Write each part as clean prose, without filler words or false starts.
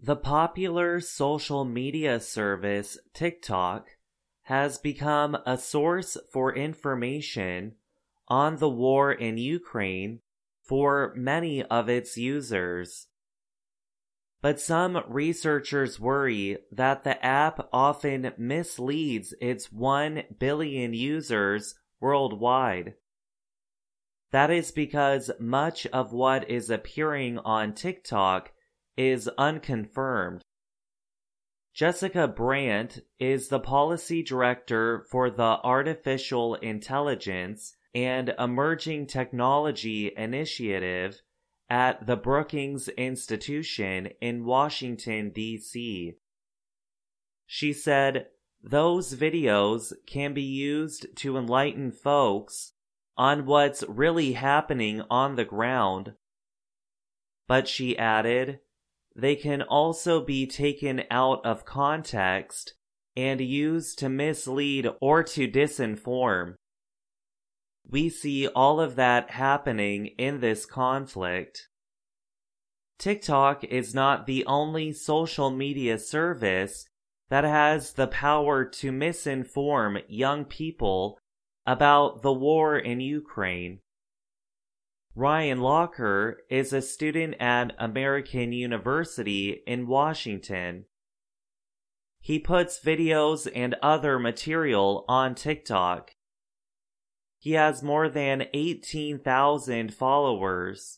The popular social media service TikTok has become a source for information on the war in Ukraine for many of its users. But some researchers worry that the app often misleads its 1 billion users worldwide. That is because much of what is appearing on TikTok is unconfirmed. Jessica Brandt is the policy director for the Artificial Intelligence and Emerging Technology Initiative at the Brookings Institution in Washington, D.C. She said, "Those videos can be used to enlighten folks on what's really happening on the ground." But she added, "They can also be taken out of context and used to mislead or to disinform. We see all of that happening in this conflict." TikTok is not the only social media service that has the power to misinform young people about the war in Ukraine. Ryan Locker is a student at American University in Washington. He puts videos and other material on TikTok. He has more than 18,000 followers.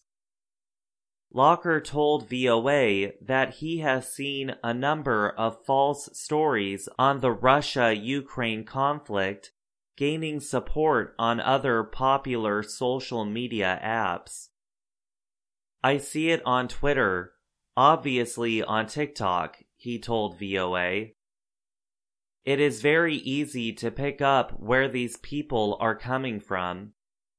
Locker told VOA that he has seen a number of false stories on the Russia-Ukraine conflict gaining support on other popular social media apps. "I see it on Twitter, obviously on TikTok," he told VOA. "It is very easy to pick up where these people are coming from."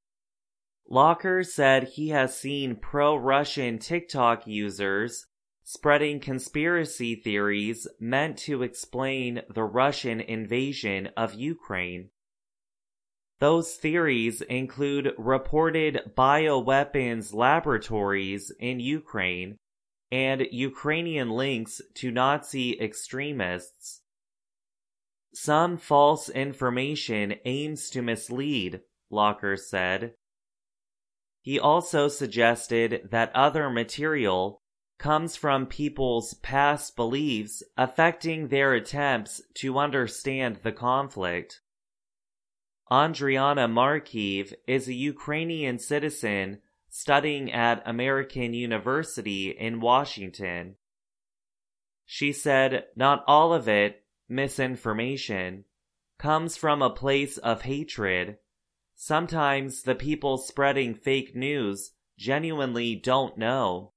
Locker said he has seen pro-Russian TikTok users spreading conspiracy theories meant to explain the Russian invasion of Ukraine. Those theories include reported bioweapons laboratories in Ukraine and Ukrainian links to Nazi extremists. "Some false information aims to mislead," Locker said. He also suggested that other material comes from people's past beliefs affecting their attempts to understand the conflict. Andriana Markiv is a Ukrainian citizen studying at American University in Washington. She said not all of it, misinformation, comes from a place of hatred. Sometimes the people spreading fake news genuinely don't know.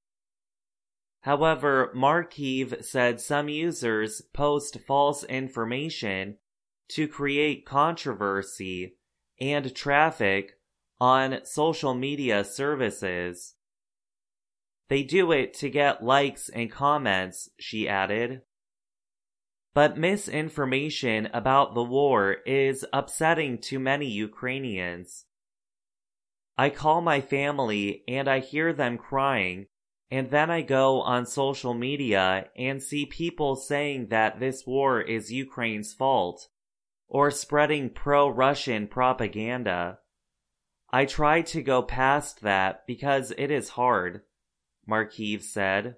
However, Markiv said some users post false information to create controversy and traffic on social media services. "They do it to get likes and comments," she added. But misinformation about the war is upsetting to many Ukrainians. "I call my family and I hear them crying, and then I go on social media and see people saying that this war is Ukraine's fault, or spreading pro-Russian propaganda. I try to go past that because it is hard," Markiv said.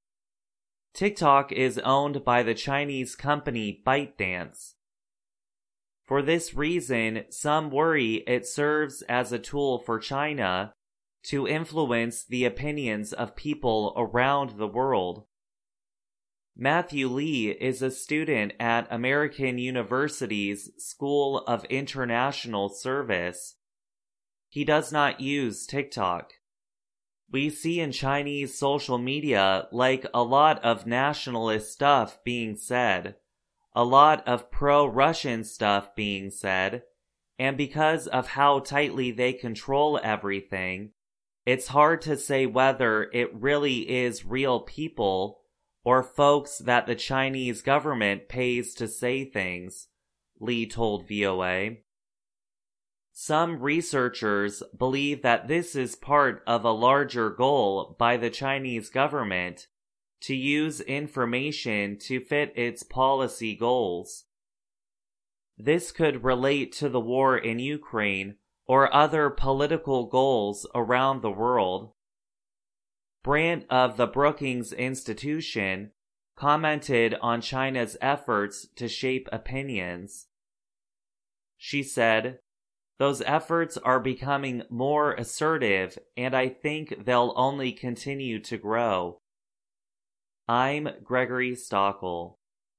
TikTok is owned by the Chinese company ByteDance. For this reason, some worry it serves as a tool for China to influence the opinions of people around the world. Matthew Lee is a student at American University's School of International Service. He does not use TikTok. "We see in Chinese social media a lot of nationalist stuff being said, a lot of pro-Russian stuff being said, and because of how tightly they control everything, it's hard to say whether it really is real people or folks that the Chinese government pays to say things," Lee told VOA. Some researchers believe that this is part of a larger goal by the Chinese government to use information to fit its policy goals. This could relate to the war in Ukraine or other political goals around the world. Brandt of the Brookings Institution commented on China's efforts to shape opinions. She said, "Those efforts are becoming more assertive, and I think they'll only continue to grow." I'm Gregory Stockel.